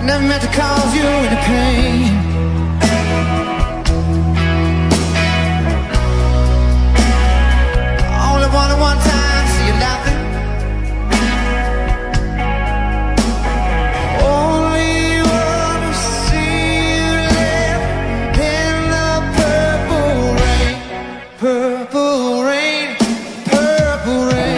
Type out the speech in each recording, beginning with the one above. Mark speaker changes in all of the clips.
Speaker 1: never meant to cause you any pain. Only wanted one time to see you laughing. Only want to see you laugh in the purple rain. Purple rain, purple rain.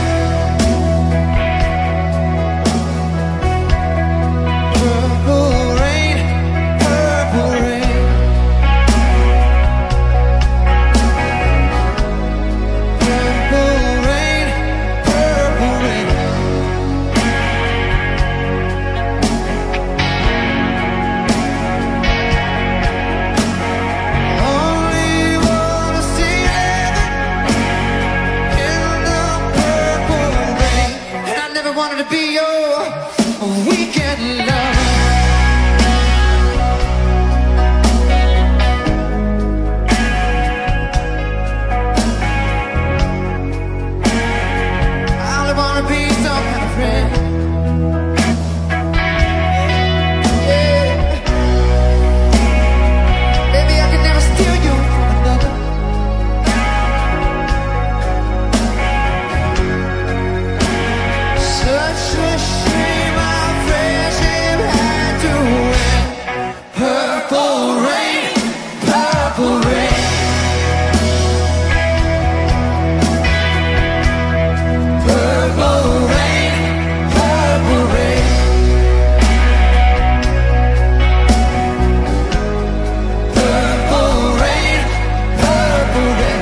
Speaker 1: Wanted to be your weekend lover. I only wanna be some kind of friend. Yeah. Baby, I could never steal you from another. Such a shame our friendship had to end. Purple rain, purple rain. Purple rain, purple rain. Purple rain, purple rain.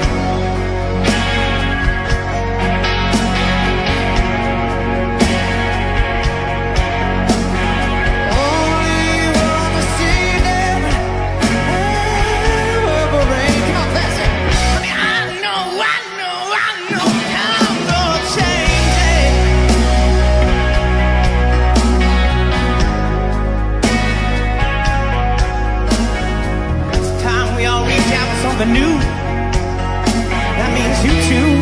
Speaker 1: Something new, that means you too.